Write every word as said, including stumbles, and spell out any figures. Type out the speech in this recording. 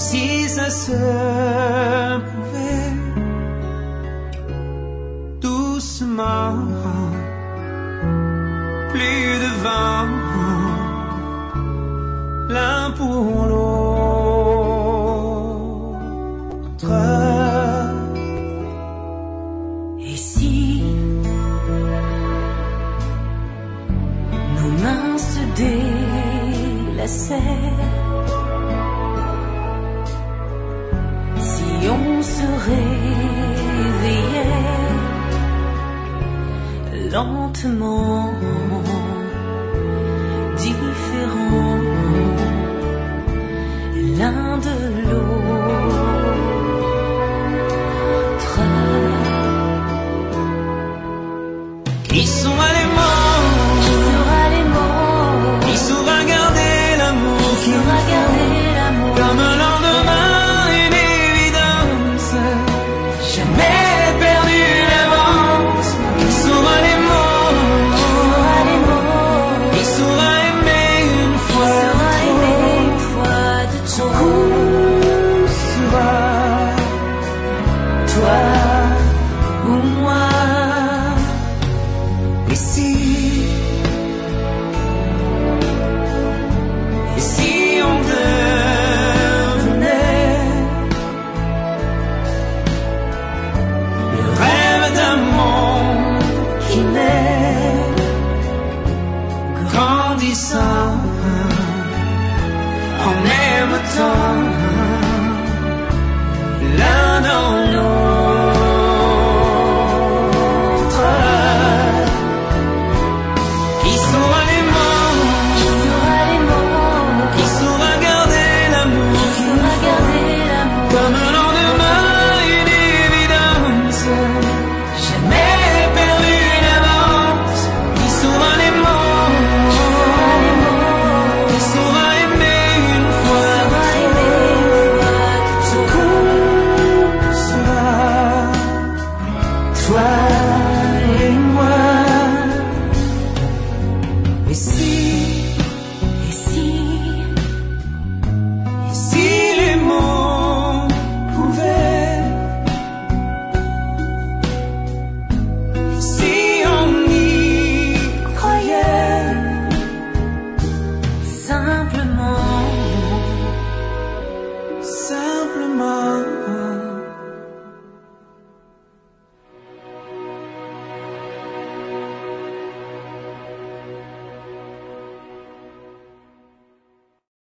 si ça se pouvait. Doucement, plus de vent, l'un pour l'autre. Et si nos mains se délaçaient, si on se réveillait lentement, différents l'un de l'autre. Qui sont les mots? Qui sera les mots? Qui saura garder l'amour? Qui saura garder l'amour? Comme un lendemain, une évidence, jamais perdu d'avance. Qui saura les mots? Qui sera les mots? Qui saura aimer une Qui fois? sera aimé une fois de trop? Sera toi Ou moi? et si, et si on devenait le rêve d'un monde qui naît, grandissant en même temps, l'un dans l'autre. Qui saura les mots? Qui sera les mots? Qui saura garder l'amour? Qui saura garder l'amour? Comme un lendemain, une évidence, jamais perdu d'avance. Qui saura les mots? Qui sera les mots? Qui saura aimer une fois? Sera aimé une fois de trop? Sera toi et moi. Et si